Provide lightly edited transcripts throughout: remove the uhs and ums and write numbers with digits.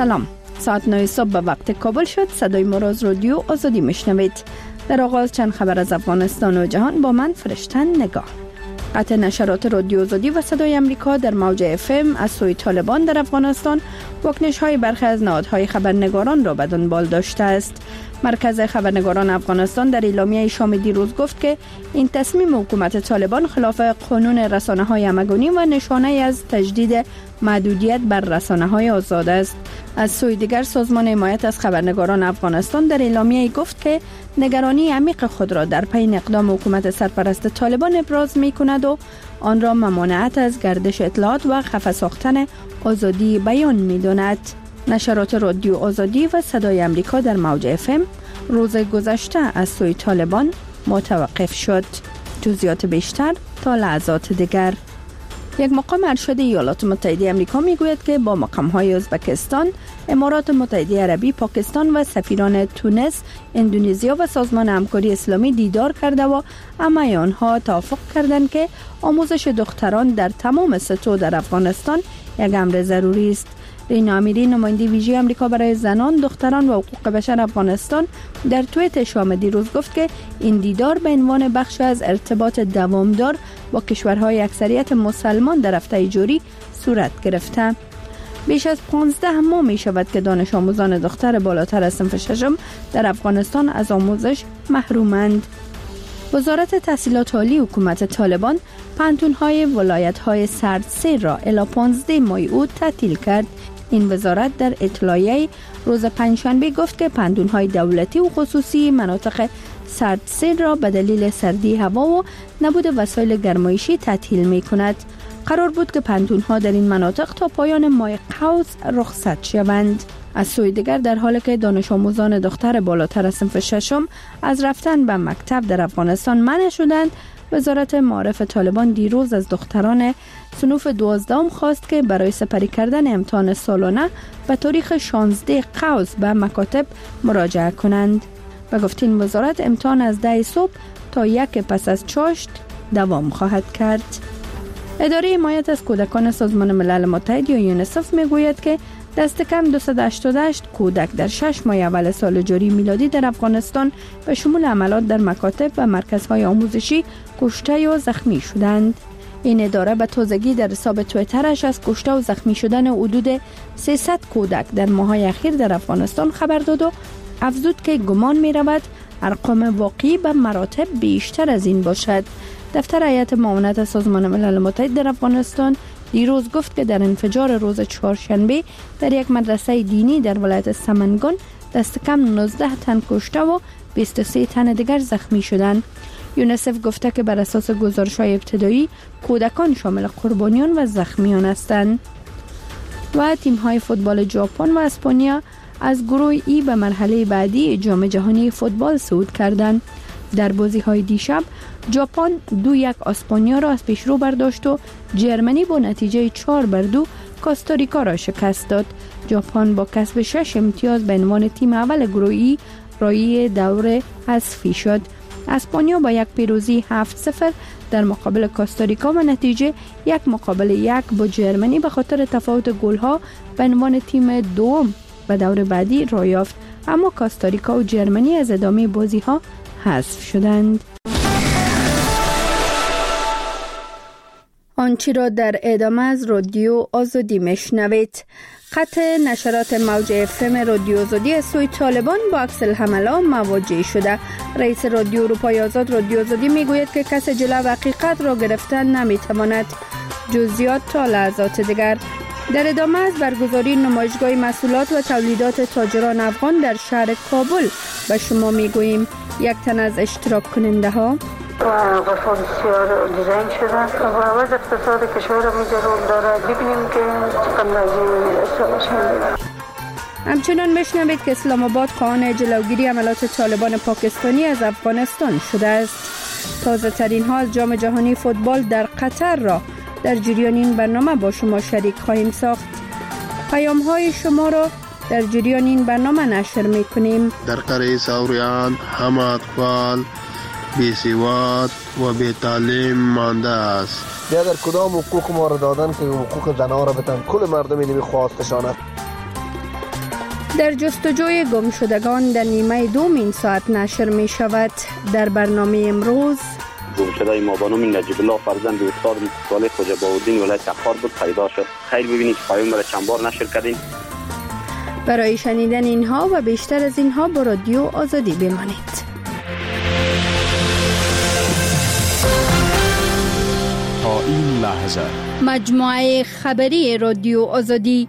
سلام. ساعت 9 صبح به وقت کابل شد. صدای ما را از رادیو آزادی میشنوید. در آغاز چند خبر از افغانستان و جهان با من فرشتن نگاه. قطع نشرات رادیو آزادی و صدای امریکا در موج FM از سوی طالبان در افغانستان واکنش‌های برخی از نهادهای خبرنگاران را به دنبال داشته است. مرکز خبرنگاران افغانستان در اعلامیه شام دیروز گفت که این تصمیم حکومت طالبان خلاف قانون رسانه‌های همگانی و نشانه از تجدید محدودیت بر رسانه‌های آزاد است. از سوی دیگر سازمان حمایت از خبرنگاران افغانستان در اعلامیه گفت که نگرانی عمیق خود را در پی اقدام حکومت سرپرست طالبان ابراز می‌کند و آن را ممانعت از گردش اطلاعات و خفه ساختن آزادی بیان می‌داند. نشرات رادیو آزادی و صدای امریکا در موج FM روز گذشته از سوی طالبان متوقف شد. جزئیات بیشتر تا لحظات دیگر. یک مقام ارشد ایالات متحده آمریکا میگوید که با مقام‌های ازبکستان، امارات متحده عربی، پاکستان و سفیران تونس، اندونزیا و سازمان همکاری اسلامی دیدار کرده و همه آنها توافق کردند که آموزش دختران در تمام سطوح در افغانستان یک امر ضروری است. رینا امیری، نماینده ویژه آمریکا برای زنان، دختران و حقوق بشر افغانستان، در توییت شام دیروز گفت که این دیدار به عنوان بخش از ارتباط دوامدار با کشورهای اکثریت مسلمان در هفته جاری صورت گرفته. بیش از 15 ماه می شود که دانش آموزان دختر بالاتر از صنف ششم در افغانستان از آموزش محرومند. وزارت تحصیلات عالی حکومت طالبان پانتون‌های ولایت‌های سردسیر را الی 15 ماه او تعطیل کرد. این وزارت در اطلاعیه روز پنجشنبه گفت که پانتون‌های دولتی و خصوصی مناطق سردسیر را به دلیل سردی هوا و نبود وسایل گرمایشی تعطیل می‌کند. قرار بود که پانتون‌ها در این مناطق تا پایان ماه قوس رخصت شوند. از سوی دیگر در حالی که دانش آموزان دختر بالاتر از صنف ششم از رفتن به مکتب در افغانستان منع شدند، وزارت معارف طالبان دیروز از دختران صنوف 12 خواست که برای سپری کردن امتحان سالانه به تاریخ 16 قوس به مکاتب مراجعه کنند. و گفت این وزارت امتحان از 10 صبح تا 1 پس از چاشت دوام خواهد کرد. اداره حمایت از کودکان سازمان ملل متحد یا یونیسف میگوید که دست کم 288 کودک در 6 ماه اول سال جاری میلادی در افغانستان به شمول حملات در مکاتب و مرکزهای آموزشی کشته یا زخمی شدند. این اداره به تازگی در حساب توییترش از کشته و زخمی شدن حدود 300 کودک در ماه‌های اخیر در افغانستان خبر داد و افزود که گمان می رود ارقام واقعی به مراتب بیشتر از این باشد. دفتر هیئت معاونت سازمان ملل متحد در افغانستان دیروز گفت که در انفجار روز چهارشنبه در یک مدرسه دینی در ولایت سمنگان دست کم 19 تن کشته و 23 تن دیگر زخمی شدند. یونیسف گفته که بر اساس گزارش‌های ابتدایی کودکان شامل قربانیان و زخمیان هستند. و تیم‌های فوتبال ژاپن و اسپانیا از گروه ای به مرحله بعدی جام جهانی فوتبال صعود کردند. در بازی‌های دیشب ژاپن 2-1 اسپانیا را از پیشرو برداشت و جرمنی با نتیجه 4-2 کاستاریکا را شکست داد. ژاپن با کسب 6 امتیاز به عنوان تیم اول گروه ای رای دور حذفی شد. اسپانیا با یک پیروزی 7-0 در مقابل کاستاریکا و نتیجه 1-1 با جرمنی به خاطر تفاوت گل‌ها به عنوان تیم دوم به دور بعدی رای یافت، اما کاستاریکا و جرمنی از ادامه بازی‌ها حذف شدند. آنچه را در ادامه از رادیو آزادی میشنوید. قطع نشرات موج FM رادیو آزادی از سوی طالبان با عکس العمل مواجه شده. رئیس رادیو اروپای آزاد رادیو آزادی میگوید که کس جلو حقیقت را گرفتن نمیتواند. جزئیات تا لحظات دیگر. در ادامه از برگزاری نمایشگاه محصولات و تولیدات تاجران افغان در شهر کابل به شما میگوییم یک تن از اشتراک کننده ها و غرفان بسیار دیزاین شدن و وضع اقتصاد کشور را می‌جرون دارد. ببینیم که چقدر نزدیک همچنان میشنوید که اسلام آباد خواهان جلوگیری حملات طالبان پاکستانی از افغانستان شده است. تازه ترین ها از جام جهانی فوتبال در قطر را در جریان این برنامه با شما شریک خواهیم ساخت. پیام های شما را در جریان این برنامه نشر میکنیم. در قره ساوریان همه اطفال بی‌سواد و بی تعلیم مانده است. بیا در کدام حقوق ما را دادن که حقوق زنان را بتن کل مردم اینمی خواستشان است. در جستجوی گمشدگان در نیمه دوم این ساعت نشر می شود. در برنامه امروز گمشده ما به نام نجیب الله فرزند استاد صالح خواجه بهاءالدین ولایت تخار بود پیدا شد. خیر ببینید پیام را چند بار نشر کردیم. برای شنیدن اینها و بیشتر از اینها با رادیو آزادی بمانید. تا این لحظه مجموعه خبری رادیو آزادی.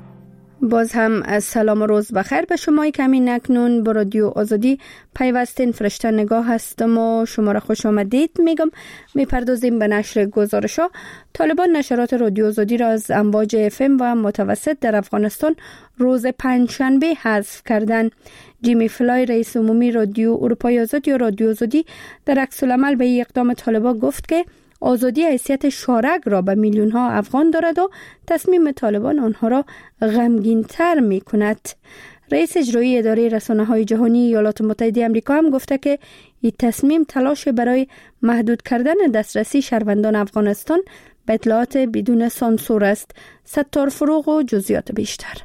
باز هم از سلام و روز بخیر به شما که همین اکنون با رادیو آزادی پیوستین فرشته نگاه هستم و شما را خوش آمدید میگم. میپردازیم به نشر گزارش‌ها. طالبان نشرات رادیو آزادی را از امواج FM و متوسط در افغانستان روز پنجشنبه حذف کردند. جیمی فلای رئیس عمومی رادیو اروپای آزاد یا رادیو آزادی در عکس‌العمل به اقدام طالبان گفت که آزادی حیثیت شارک را به میلیون ها افغان دارد و تصمیم طالبان آنها را غمگین‌تر می کند. رئیس اجرایی اداره رسانه‌های جهانی ایالات متحده آمریکا هم گفته که این تصمیم تلاش برای محدود کردن دسترسی شهروندان افغانستان به اطلاعات بدون سانسور است. ستار فروغ و جزئیات بیشتر.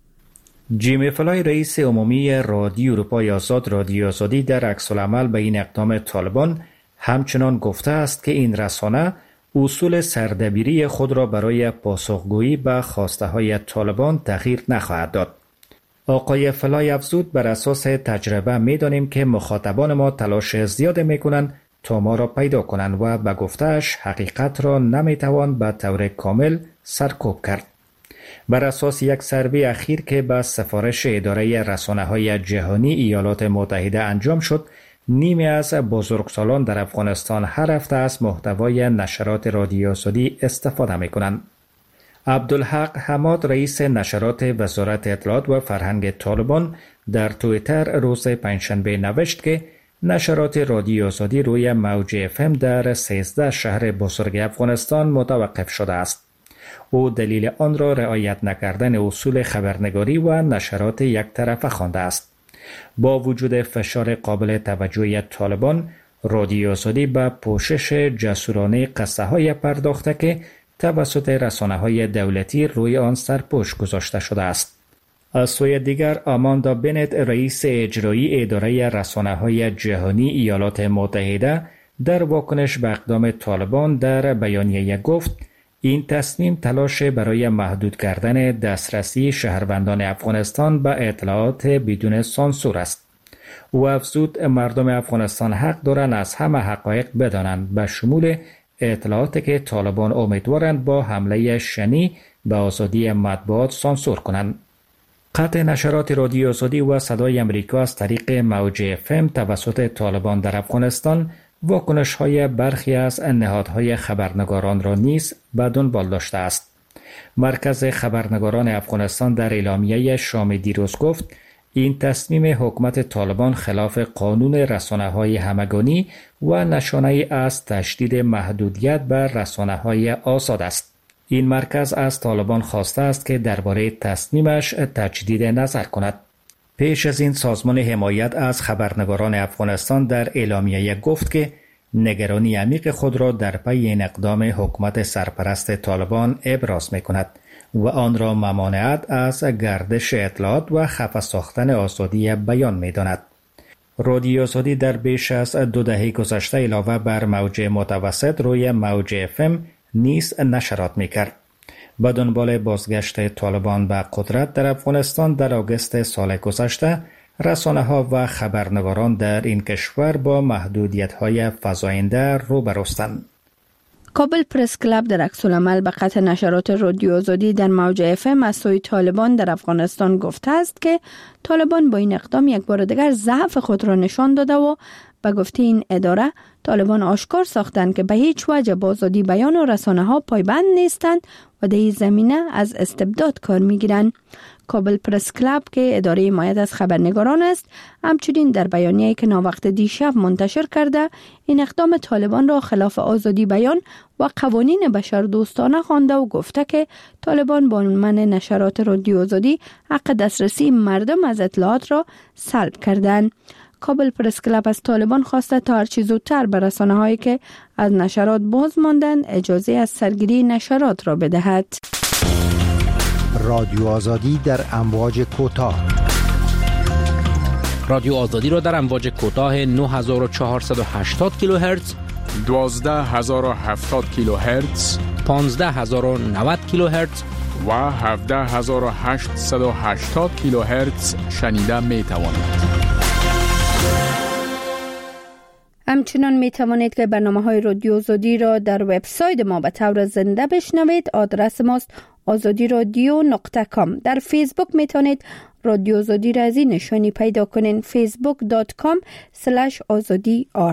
جیمی فلای رئیس عمومی رادیو اروپای آزاد رادیو آزادی در عکس‌العمل به این اقدام طالبان همچنان گفته است که این رسانه اصول سردبیری خود را برای پاسخگویی به خواسته‌های طالبان تغییر نخواهد داد. آقای فلای افزود بر اساس تجربه می‌دانیم که مخاطبان ما تلاش زیاد می‌کنند تا ما را پیدا کنند و به گفته‌اش حقیقت را نمی‌توان به طور کامل سرکوب کرد. بر اساس یک سروی اخیر که به سفارش اداره رسانه‌های جهانی ایالات متحده انجام شد، نیمی از بزرگسالان در افغانستان هر هفته از محتوای نشرات رادیو آزادی استفاده می‌کنند. عبدالحق حماد رئیس نشرات وزارت اطلاعات و فرهنگ طالبان در توییتر روز پنجشنبه نوشت که نشرات رادیو آزادی روی موج FM در 13 شهر بزرگ افغانستان متوقف شده است. او دلیل آن را رعایت نکردن اصول خبرنگاری و نشرات یک طرفه خوانده است. با وجود فشار قابل توجهی طالبان، رادیو آزادی به پوشش جسورانه قصه‌های پرداخته که توسط رسانه‌های دولتی روی آن سرپوش گذاشته شده است. از سوی دیگر آماندا بنت رئیس اجرایی اداره رسانه‌های جهانی ایالات متحده در واکنش به اقدام طالبان در بیانیه گفت این تصمیم تلاش برای محدود کردن دسترسی شهروندان افغانستان به اطلاعات بدون سانسور است. او افزود مردم افغانستان حق دارند از همه حقایق بدانند به شمول اطلاعاتی که طالبان امیدوارند با حمله شنی به آزادی مطبوعات سانسور کنند. قطع نشرات رادیو آزادی و صدای امریکا از طریق موج FM توسط طالبان در افغانستان واکنش‌های برخی از نهادهای خبرنگاران را نیز به دنبال داشته است. مرکز خبرنگاران افغانستان در اعلامیه شام دیروز گفت این تصمیم حکومت طالبان خلاف قانون رسانه‌های همگانی و نشانه‌ای از تشدید محدودیت بر رسانه‌های آزاد است. این مرکز از طالبان خواسته است که درباره تصمیمش تجدید نظر کند. پیش از این سازمان حمایت از خبرنگاران افغانستان در اعلامیه گفت که نگرانی عمیق خود را در پی این اقدام حکومت سرپرست طالبان ابراز می‌کند و آن را ممانعت از گردش اطلاعات و خفه ساختن آزادی بیان می‌داند. رادیو آزادی در بیش از 2 دهه گذشته علاوه بر موج متوسط روی موج FM نیز نشرات می‌کرد. به دنبال بازگشت طالبان به قدرت در افغانستان در آگوست سال گذشته، رسانه‌ها و خبرنگاران در این کشور با محدودیت‌های فزاینده روبروستند. کابل پرس کلاب در عکس‌العمل به قطع نشرات رادیو آزادی در موج FM از سوی طالبان در افغانستان گفته است که طالبان با این اقدام یک بار دیگر ضعف خود را نشان داده و به گفته این اداره طالبان آشکار ساختند که به هیچ وجه با آزادی بیان و رسانه‌ها پایبند نیستند و در این زمینه از استبداد کار می‌گیرند. کابل پرس کلاب که اداره حمایت از خبرنگاران است، همچنین در بیانیه‌ای که ناوقت دیشب منتشر کرده این اقدام طالبان را خلاف آزادی بیان و قوانین بشردوستانه خوانده و گفته که طالبان با منع نشرات رادیو آزادی حق دسترسی مردم از اطلاعات را سلب کردند. کابل پرس کلاب از طالبان خواسته تا هرچی زودتر به رسانه‌هایی که از نشرات باز ماندند اجازه از سرگیری نشرات را بدهد. رادیو آزادی در امواج کوتاه رادیو آزادی را در امواج کوتاه 9480 کیلوهرتز، 12070 کیلوهرتز، 15090 کیلوهرتز و 17880 کیلوهرتز شنیده می توانید. همچنان می توانید که برنامه‌های رادیو آزادی را در وبسایت ما به طور زنده بشنوید. آدرس ماست azadiradyo.com. در فیسبوک می توانید رادیو آزادی را از این نشانی پیدا کنین: facebook.com/azadiyar.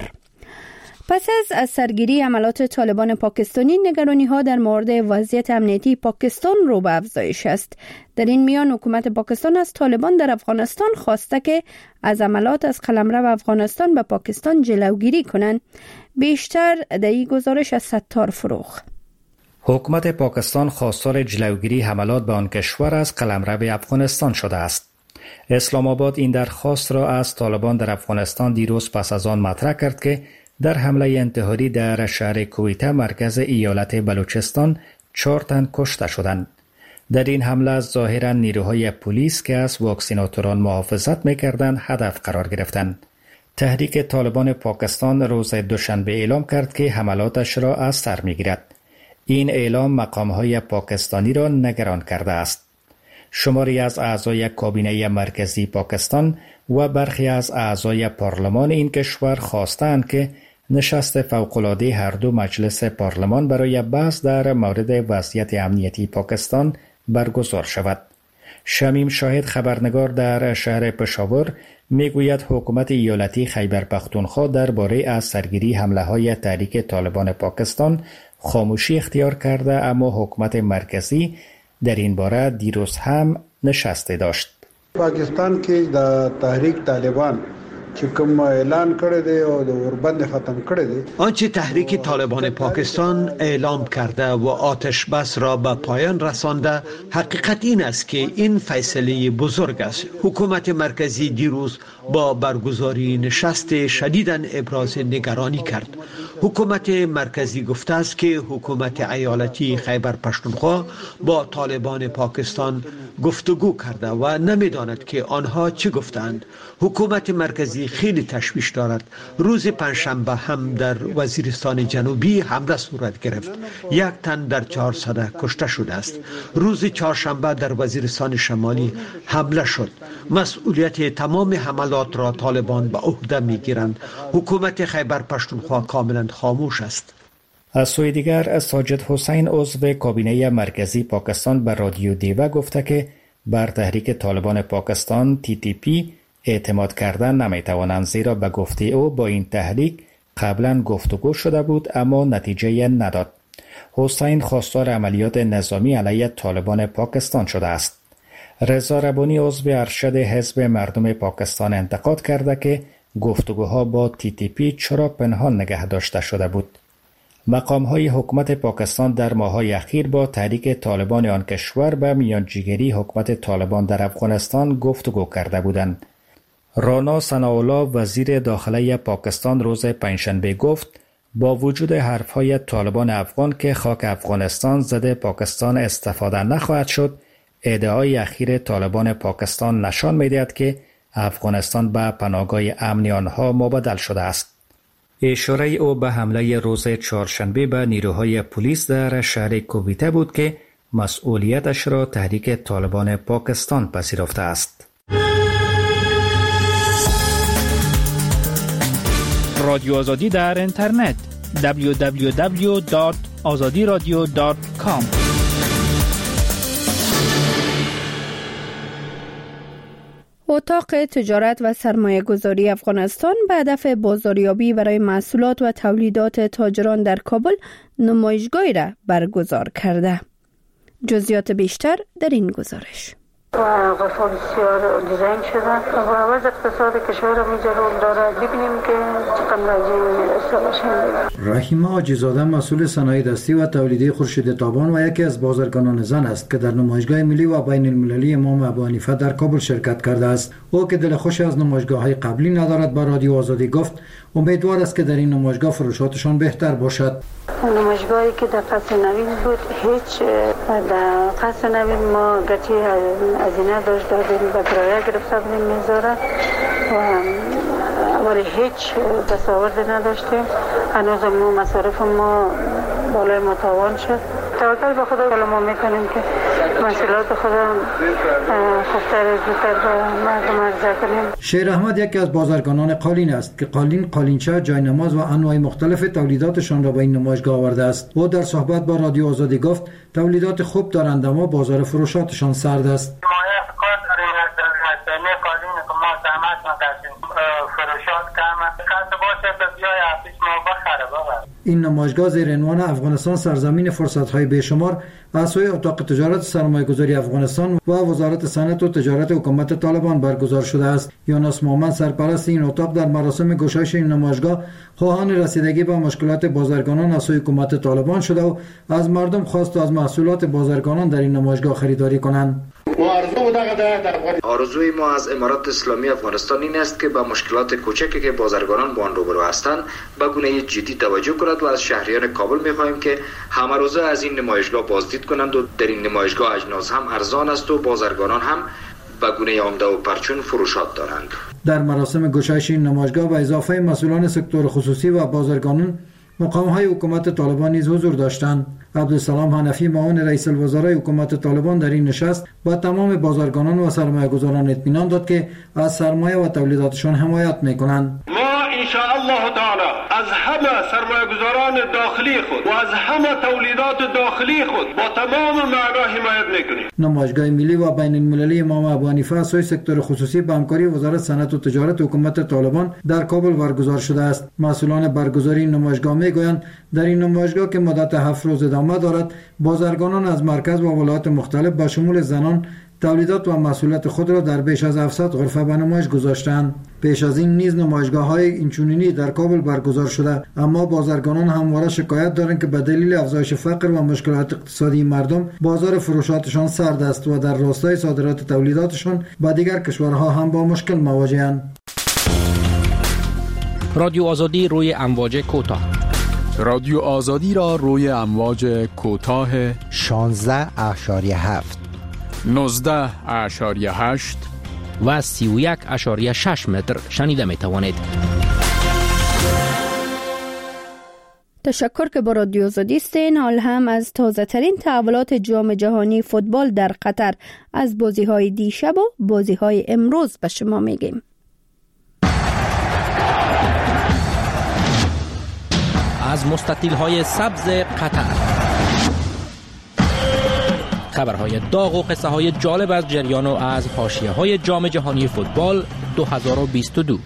پس از سرگیری حملات طالبان پاکستانی، نگرانی ها در مورد وضعیت امنیتی پاکستان رو به افزایش است. در این میان حکومت پاکستان از طالبان در افغانستان خواسته که از حملات از قلمرو افغانستان به پاکستان جلوگیری کنند. بیشتر در این گزارش از ستار فروغ. حکومت پاکستان خواستار جلوگیری حملات به آن کشور از قلمرو افغانستان شده است. اسلام آباد این درخواست را از طالبان در افغانستان دیروز پس از آن مطرح کرد که در حمله انتحاری در شهر کویته مرکز ایالت بلوچستان 4 تن کشته شدند. در این حمله ظاهرا نیروهای پلیس که از واکسیناتوران محافظت می‌کردند هدف قرار گرفتند. تحریک طالبان پاکستان روز دوشنبه اعلام کرد که حملاتش را از سر می‌گیرد. این اعلام مقام‌های پاکستانی را نگران کرده است. شماری از اعضای کابینه مرکزی پاکستان و برخی از اعضای پارلمان این کشور خواستند که نشست فوق‌العاده هر دو مجلس پارلمان برای بحث در مورد وضعیت امنیتی پاکستان برگزار شود. شمیم شاهد خبرنگار در شهر پشاور میگوید حکومت ایالتی خیبر پختونخوا درباره از سرگیری حمله‌های تحریک طالبان پاکستان خاموشی اختیار کرده، اما حکومت مرکزی در این باره دیروز هم نشسته داشت. پاکستان کې د تحریک طالبان چې کوم اعلان کړی دی او د اوربند ختم کړی دی، آنچه تحریک طالبان پاکستان اعلام کرده و آتش بس را به پایان رسانده، حقیقت این است که این فیصله بزرگ است. حکومت مرکزی دیروز با برگزاری نشست شدیداً ابراز نگرانی کرد. حکومت مرکزی گفته است که حکومت ایالتی خیبر پختونخوا با طالبان پاکستان گفتگو کرده و نمیداند که آنها چه گفتند. حکومت مرکزی خیلی تشویش دارد. روز پنجشنبه هم در وزیرستان جنوبی حمله صورت گرفت. 1 تن در 400 کشته شده است. روز چهارشنبه در وزیرستان شمالی حمله شد. مسئولیت تمام حملات را طالبان به عهده میگیرند. حکومت خیبر پختونخوا کاملا خاموش است. از سوی دیگر ساجد حسین عضو کابینه مرکزی پاکستان به رادیو دیوه گفته که بر تحریک طالبان پاکستان TTP اعتماد کردن نمیتوانند، زیرا به گفته او با این تحریک قبلا گفتگو شده بود اما نتیجه نداد. حسین خواستار عملیات نظامی علیه طالبان پاکستان شده است. رضا ربانی عضو ارشد حزب مردم پاکستان انتقاد کرده که گفتگوها با TTP چرا پنهان نگه داشته شده بود. مقام‌های حکومت پاکستان در ماه‌های اخیر با تحریک طالبان آن کشور به میانجیگری حکومت طالبان در افغانستان گفتگو کرده بودند. رانا ثناءالله وزیر داخله پاکستان روز پنجشنبه گفت با وجود حرف‌های طالبان افغان که خاک افغانستان زده پاکستان استفاده نخواهد شد، ادعای اخیر طالبان پاکستان نشان می‌دهد که افغانستان به پناهگاه امنی آنها مبدل شده است. اشاره او به حمله روز چهارشنبه به نیروهای پلیس در شهر کویته بود که مسئولیتش را تحریک طالبان پاکستان پذیرفته است. رادیو آزادی در اینترنت www.azadiradio.com. اتاق تجارت و سرمایه گذاری افغانستان به هدف بازاریابی برای محصولات و تولیدات تاجران در کابل نمایشگاهی را برگزار کرده. جزئیات بیشتر در این گزارش. قفل بسیار دیزاین شده و عوض اقتصاد کشور را میجرون داره. ببینیم که چقدر راجع رحیمه حاجی‌زاده مسئول صنایع دستی و تولیدی خورشید تابان و یکی از بازرگانان زن است که در نمایشگاه ملی و بین المللی امام ابو حنیفه در کابل شرکت کرده است. او که دلخوش از نمایشگاه‌های قبلی ندارد با رادیو آزادی گفت امیدوار است که در این نمایشگاه فروشاتشان بهتر باشد. نمایشگاهی که در قصر نوین بود، هیچ در قصر نوین ما گرچه هزینه داشت دادیم و کرایه گرفته بودیم میذاره ولی هیچ دستاوردی نداشتیم. هنوز مصارف ما بالای متوان شد. توکل به خدا ما میکنیم که محصولات خودم خوبتر زودتر به مردم عرضه کنیم. شیر احمد یکی از بازرگانان قالین است که قالین، قالینچه، جاینماز و انواع مختلف تولیداتشان را به این نمایشگاه آورده است. او در صحبت با رادیو آزادی گفت تولیدات خوب دارند اما بازار فروشاتشان سرد است. این نمایشگاه زیر عنوان افغانستان سرزمین فرصت‌های بیشمار از سوی اتاق تجارت سرمایه‌گذاری افغانستان و وزارت صنعت و تجارت حکومت طالبان برگزار شده است. یونس محمد سرپرست این اتاق در مراسم گشایش این نمایشگاه خواهان رسیدگی به مشکلات بازرگانان از سوی حکومت طالبان شده و از مردم خواست از محصولات بازرگانان در این نمایشگاه خریداری کنند. آرزوی ما از امارات اسلامی افغانستان این است که با مشکلات کوچکی که بازرگانان با آن روبرو هستند به گونه جدی توجه کند و از شهریان کابل می‌خواهیم که همه روزه از این نمایشگاه بازدید کنند و در این نمایشگاه اجناس هم ارزان است و بازرگانان هم به گونه عمده و پرچون فروشات دارند. در مراسم گشایش این نمایشگاه به اضافه مسئولان سکتور خصوصی و بازرگانان مقام‌های حکومت طالبان نیز حضور داشتند. عبدالسلام حنفی معاون رئیس الوزراء حکومت طالبان در این نشست با تمام بازرگانان و سرمایه‌گذاران اطمینان داد که از سرمایه و تولیداتشان حمایت می‌کنند. ان شاء الله تعالی از همه سرمایه‌گذاران داخلی خود و از همه تولیدات داخلی خود با تمام معنا حمایت می‌کنیم. نمایشگاه ملی و بین المللی امام ابو حنیفه از سوی سکتور خصوصی به همکاری وزارت صنعت و تجارت حکومت طالبان در کابل برگزار شده است. مسئولان برگزاری این نمایشگاه میگویند در این نمایشگاه که مدت 7 روز ادامه دارد، بازرگانان از مرکز و ولایات مختلف به شمول زنان تولیدات و محصولات خود را در بیش از 700 غرفه به نمایش گذاشتند. پیش از این نیز نمایشگاه‌های اینچنینی در کابل برگزار شده، اما بازرگانان همواره شکایت دارند که به دلیل افزایش فقر و مشکلات اقتصادی مردم بازار فروشاتشان سرد است و در راستای صادرات تولیداتشان به دیگر کشورها هم با مشکل مواجه‌اند. رادیو آزادی روی امواج کوتاه. رادیو آزادی را روی امواج کوتاه 16.7 19.8 و 31.6 متر شنیده می توانید. تشکر که با رادیو آزادی هستین. حال هم از تازه ترین تحولات جام جهانی فوتبال در قطر، از بازی های دیشب و بازی های امروز به شما میگیم. از مستطیل های سبز قطر، خبرهای داغ و قصه های جالب از جریان و از حاشیه های جام جهانی فوتبال 2022.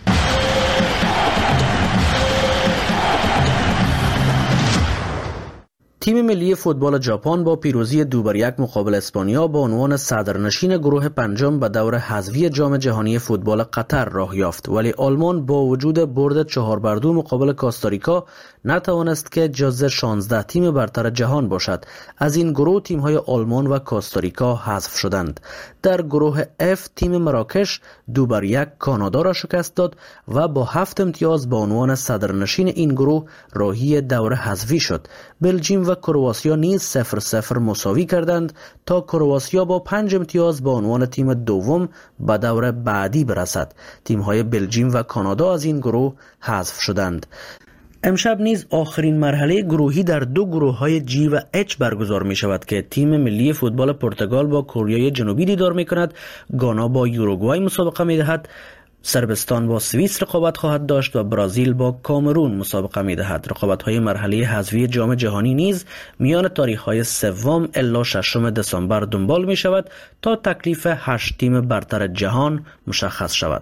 تیم ملی فوتبال ژاپن با پیروزی 2-1 مقابل اسپانیا با عنوان صدرنشین گروه پنجم به دور حذفی جام جهانی فوتبال قطر راه یافت، ولی آلمان با وجود برد 4-2 مقابل کاستاریکا نتوانست که جزو 16 تیم برتر جهان باشد. از این گروه تیم‌های آلمان و کاستاریکا حذف شدند. در گروه F تیم مراکش 2-1 کانادا را شکست داد و با 7 امتیاز با عنوان صدرنشین این گروه راهی دور حذفی شد. بلژیم و کرواتیا نیز 0-0 مساوی کردند تا کرواتیا با 5 امتیاز با عنوان تیم دوم به دور بعدی برسد. تیم‌های بلژیم و کانادا از این گروه حذف شدند. امشب نیز آخرین مرحله گروهی در 2 گروه‌های G و H برگزار می شود که تیم ملی فوتبال پرتغال با کره جنوبی دیدار می کند، گانا با یوروگوئه مسابقه می دهد، صربستان با سوئیس رقابت خواهد داشت و برزیل با کامرون مسابقه می دهد. رقابت‌های مرحله حذفی جام جهانی نیز میان تاریخ‌های 3 الی 6 دسامبر دنبال می شود تا تکلیف 8 تیم برتر جهان مشخص شود.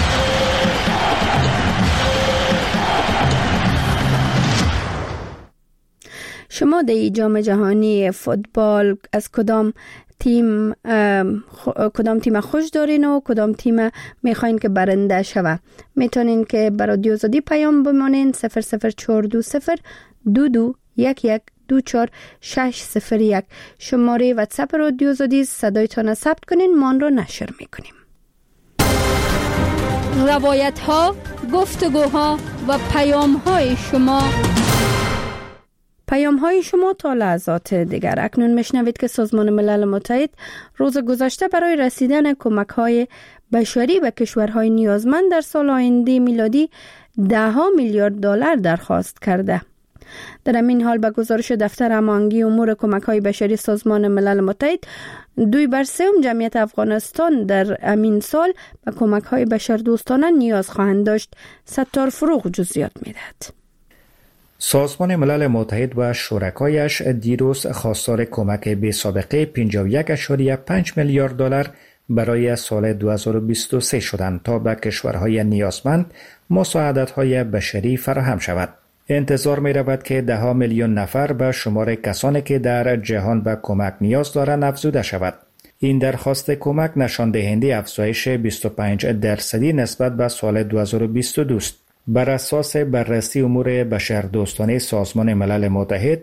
شما در جام جهانی فوتبال از کدام تیم خوش دارین و کدام تیم میخواین که برنده شوه؟ میتونین که برای رادیو آزادی پیام بمانین 00420 221124 شماره واتساپ رادیو آزادی، صدایتان ثبت کنین، ما آن را نشر میکنیم. روایت ها، گفتگوها و پیام های شما تا لحظات دیگر. اکنون میشنوید که سازمان ملل متحد روز گذشته برای رسیدن کمک‌های بشری به کشورهای نیازمند در سال آینده میلادی 10 میلیارد دلار درخواست کرده. در همین حال به گزارش دفتر هماهنگی امور کمک‌های بشری سازمان ملل متحد 2/3 جمعیت افغانستان در همین سال به کمک‌های بشردوستانه نیاز خواهند داشت. ستار فروغ جزئیات می‌دهد. سازمان ملل متحد و شرکایش دیروز خواستار کمک بی‌سابقه 51.5 میلیارد دلار برای سال 2023 شدند تا به کشورهای نیازمند مساعدت‌های بشری فراهم شود. انتظار می رود که 10 میلیون نفر به شمار کسانی که در جهان به کمک نیاز دارند افزوده شود. این درخواست کمک نشان دهنده افزایش 25% نسبت به سال 2022 است. بر اساس بررسی امور بشردوستانه سازمان ملل متحد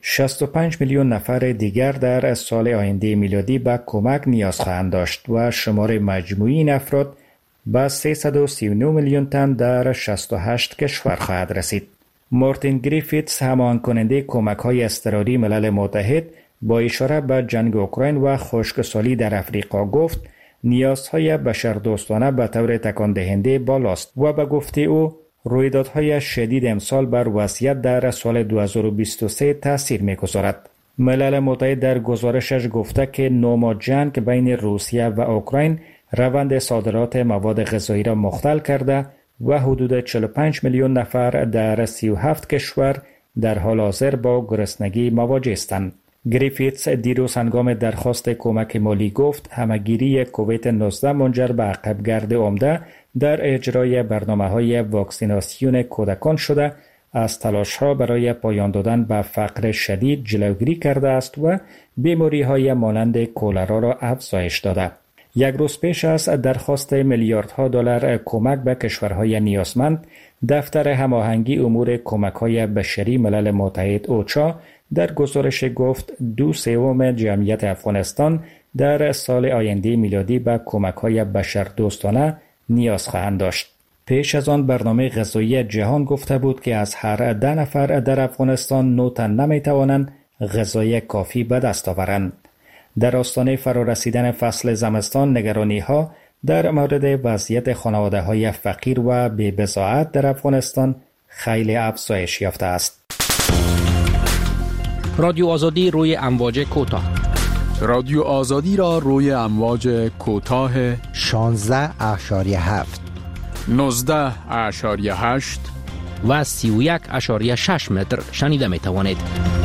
65 میلیون نفر دیگر در سال آینده میلادی به کمک نیاز خواهند داشت و شمار مجموعی این افراد به 339 میلیون تن در 68 کشور خواهد رسید. مارتین گریفیتس هماهنگ کننده کمک‌های اضطراری ملل متحد با اشاره به جنگ اوکراین و خشکسالی در افریقا گفت نیازهای بشردوستانه به طور تکان دهنده بالاست و به گفته او رویدادهای شدید امسال بر وضعیت در سال 2023 تاثیر می‌گذارد. ملل متحد در گزارشش گفته که نوع جنگ بین روسیه و اوکراین روند صادرات مواد غذایی را مختل کرده و حدود 45 میلیون نفر در 37 کشور در حال حاضر با گرسنگی مواجه هستند. گریفیتس دیروز هنگام درخواست کمک مالی گفت همه‌گیری کووید 19 منجر به عقب‌گرد عمده در اجرای برنامه‌های واکسیناسیون کودکان شده از تلاش‌ها برای پایان دادن به فقر شدید جلوگیری کرده است و بیماری‌های مانند کولرا را افزایش داده. یک روز پیش از درخواست میلیاردها دلار کمک به کشورهای نیازمند، دفتر هماهنگی امور کمک‌های بشری ملل متحد اوچا در گزارش گفت 2/3 جمعیت افغانستان در سال آینده میلادی به کمک‌های بشردوستانه نیاز خواهند داشت. پیش از آن برنامه غذایی جهان گفته بود که از هر 10 نفر در افغانستان 9 تن نمی‌توانند غذای کافی به دست آورند. در آستانه فرارسیدن فصل زمستان نگرانی‌ها در مورد وضعیت خانواده‌های فقیر و بی‌بضاعت در افغانستان خیلی افزایش یافته است. رادیو آزادی روی امواج کوتاه. رادیو آزادی را روی امواج کوتاه 16.7 19.8 و 31.6 متر شنیده می توانید.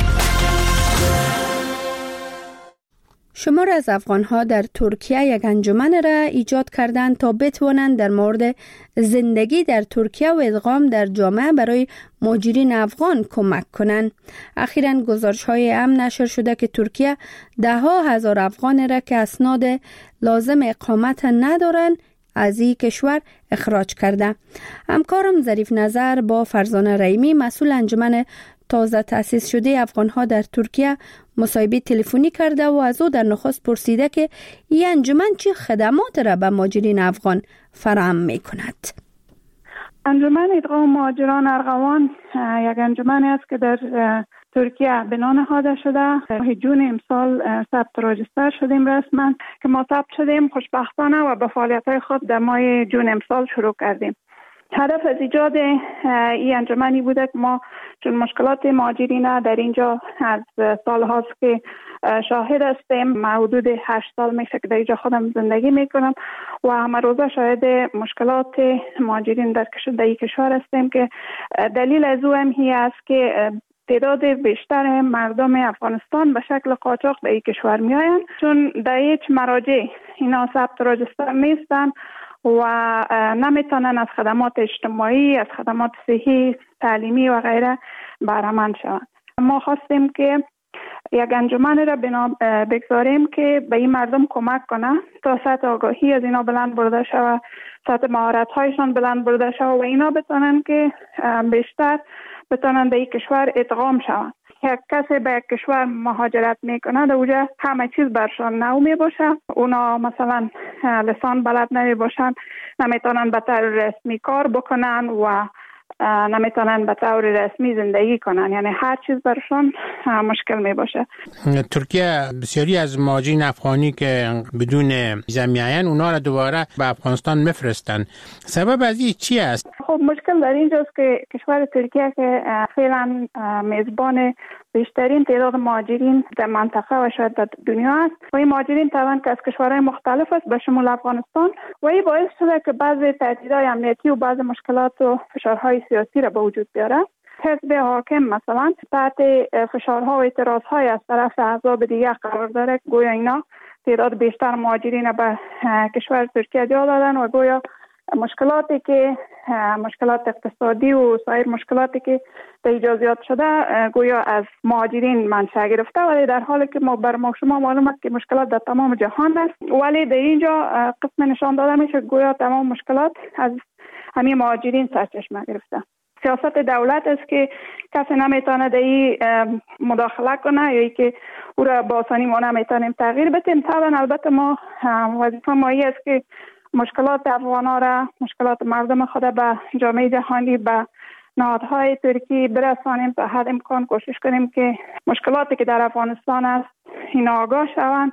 شمار از افغان‌ها در ترکیه یک انجمن را ایجاد کردند تا بتوانند در مورد زندگی در ترکیه و ادغام در جامعه برای مهاجرین افغان کمک کنند. اخیراً گزارش‌های امن نشر شده که ترکیه 10,000 افغان را که اسناد لازم اقامت ندارند از این کشور اخراج کرده. همکارم ظریف نظر با فرزانه رحیمی مسئول انجمن تازه تأسیس شده افغان‌ها در ترکیه مصاحبه تلفنی کرده و از او در نخست پرسیده که این انجمن چه خدمات را به مهاجرین افغان فراهم می‌کند. انجمن ادغام مهاجران ارغوان یک انجمنی است که در ترکیه بنا نهاده شده. جون امسال ثبت راجستر شدیم رسما که ما ثبت شدیم خوشبختانه و به فعالیت‌های خود در ماه جون امسال شروع کردیم. هدف از ایجاد این انجمنی بوده که ما چون مشکلات مهاجرین در اینجا از سال هاست که شاهد هستیم. من حدود 8 سال میشه که در اینجا خودم زندگی میکنم و همه روزه شاهد مشکلات مهاجرین در این کشور هستیم که دلیل از او هم هی است که تعداد بیشتر مردم افغانستان به شکل قاچاق به این کشور میآیند چون در هیچ مراجع اینا ثبت راجستر نیستن و نمیتونن از خدمات اجتماعی، از خدمات صحی، تعلیمی و غیره بهره‌مند شوند. ما خواستیم که یک انجمن را بگذاریم که به این مردم کمک کنه تا سطح آگاهی از اینا بلند برده شود، سطح مهارت‌هایشان بلند برده شود و اینا بتونن که بیشتر بتونن به این کشور ادغام شوند. یک کسی به یک کشور مهاجرت میکنه در اونجا همه چیز برشان نو میباشه. اونا مثلا لسان بلد نمیباشن، نمیتونن به طور رسمی کار بکنن و نمیتونن به طور رسمی زندگی کنن، یعنی هر چیز برشون مشکل می باشه. ترکیه بسیاری از مهاجرین افغانی که بدون ویزا میاین اونا را دوباره به افغانستان میفرستن. سبب از این چی است؟ خب مشکل در اینجاست که کشور ترکیه که فعلا میزبان بیشترین تعداد مهاجرین در منطقه و شاید در دنیا است و این مهاجرین طبعا که از کشورهای مختلف است به شمول افغانستان و این باعث شده که بعضی تهدیدهای امنیتی و بعضی مشکلات و فشارهای سیاسی را به وجود بیاره. حزب حاکم مثلا تحت فشارها و اعتراضهای از طرف احزاب دیگر قرار داره، گویا اینا تعداد بیشتر مهاجرین به کشور ترکیه جا دادن و گویا مشکلات اقتصادی و سایر مشکلاتی که در اجازیات شده گویا از مهاجرین منشأ گرفته، ولی در حالی که ما شما معلوم است که مشکلات در تمام جهان است، ولی در اینجا قسم نشان داده میشه گویا تمام مشکلات از همین مهاجرین سرچشمه گرفته. سیاست دولت است که کسی نمیتونه در این مداخله کنه یا که او را با آسانی ما نمیتونیم تغییر بدیم. طبعا البته ما وظیفه ما است که مشکلات افغان‌ها را، مشکلات مردم خود به جامعه جهانی، به نهادهای ترکی برسانیم تا حد امکان کوشش کنیم که مشکلاتی که در افغانستان است اینا آگاه شوند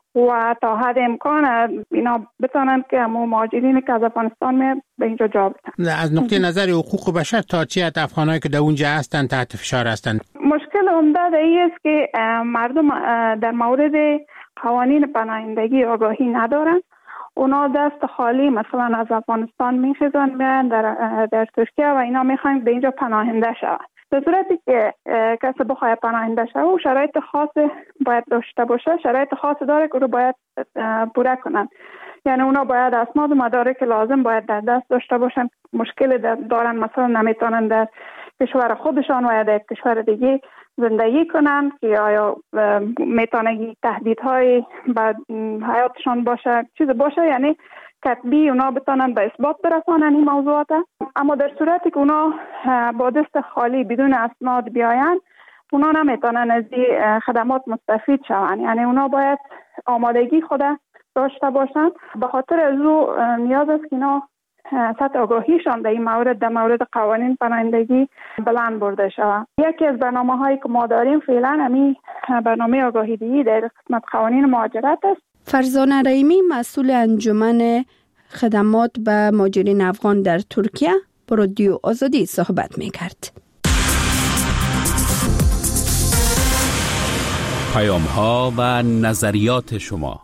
و تا حد امکان اینا بتونن که همون مهاجرین که از افغانستان به اینجا جا بدن. از نقطه نظر حقوق بشر تا چی حد افغانایی که در اونجا هستن تحت فشار هستند؟ مشکل عمده این است که مردم در مورد قوانین پناهندگی آگاهی ندارن. اونا دست خالی مثلا از افغانستان میخیزن میان در ترکیه و اینا میخوان به اینجا پناهنده شوند. در صورتی که کسی بخواد پناهنده شود و شرایط خاص باید داشته باشه، شرایط خاص داره که رو باید پوره کنن. یعنی اونا باید اسناد و مدارک لازم باید در دست داشته باشن. مشکل دارن مثلا نمیتونن در کشور خودشان و یا در کشور دیگه زندگی کنن که آیا میتونه تهدیدهای به حیاتشان باشه، چیز باشه، یعنی کتبی اونا بتونن به اثبات برسانن این موضوعات. اما در صورتی که اونا با دست خالی بدون اسناد بیاین، اونا نمیتونن از این خدمات مستفید شون. یعنی اونا باید آمادگی خود داشته باشن. به خاطر از او نیاز است که اینا سطح آگاهیشان در این مورد، در مورد قوانین پناهندگی بلند برده شود. یکی از برنامه‌هایی که ما داریم فعلا همین برنامه آگاهی دهی در قسمت قوانین مهاجرت است. فرزانه رحیمی مسئول انجمن خدمات به مهاجرین افغان در ترکیه با رادیو آزادی صحبت می‌کرد. پیام‌ها و نظریات شما.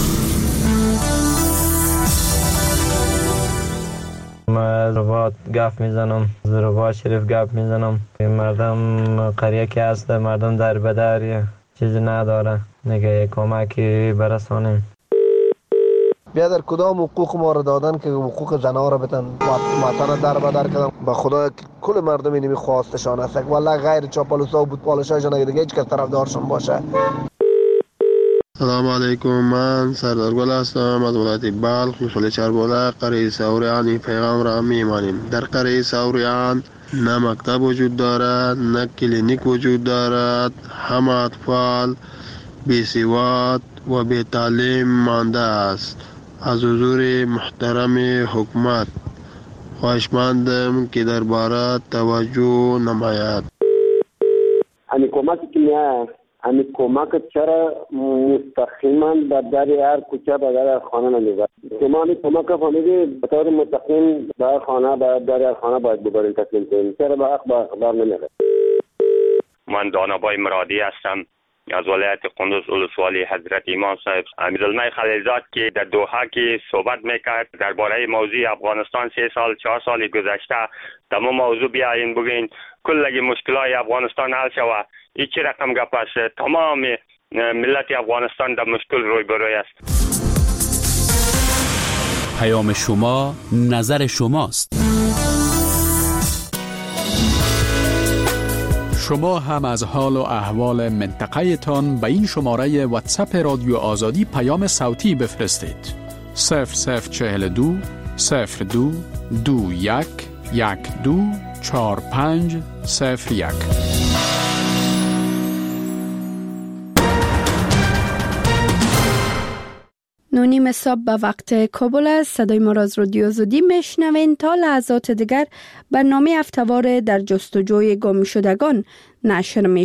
من رباط گپ میزنم، رباط شریف گپ میزنم. مردم قریه که هست، مردم در بدر چیزی نداره، نگه کمکی برسانیم. بیا در کدام حقوق ما را دادن که حقوق زنها را بتن وطن در بدر کردن. به خدا کل مردم اینمی خواستشان است، والله غیر چاپالوسا و بودپالشایشان اگه دیگه هیچ کس طرفدارشان باشه. سلام علیکم، من سردار گل هستم از ولایت بلخ، مسئول چرباله قریه سوریان. این پیغام را میمانیم. در قریه سوریان نه مکتب وجود دارد، نه کلینیک وجود دارد. همه اطفال بی‌سواد و بی تعلیم مانده است. از حضور محترم حکومت خواهشمندم که درباره توجه نماید. همین کمکی که میاد، همین کمک چرا مستقیما در هر کوچه به در خانه نمیبرد؟ شما همین کمک فهمیدی به طور مستقیم در خانه، در هر خانه باید ببرین تسلیم کنین. چرا به حق بر نمیره؟ من دانابای مرادی هستم از ولایت قندوز، ولسوالی حضرت امام صاحب. امیرالملک خلیلزاد که در دوحه که صحبت میکرد درباره موضوع افغانستان 3 سال 4 سال گذشته، تمام موضوع بیاین بگین کل مشکلات افغانستان حل شود. این چه رقم گپ است؟ تمام ملت افغانستان در مشکل روی است. پیام شما، نظر شماست. شما هم از حال و احوال منطقه تان به این شماره واتساپ رادیو آزادی پیام صوتی بفرستید. 0042 02 21 12 4501. 9:30 صبح به وقت کابل است. صدای ما را از رادیو آزادی میشنوین. تا لحظات دیگر برنامه هفته‌وار در جستجوی گم شدگان نشر می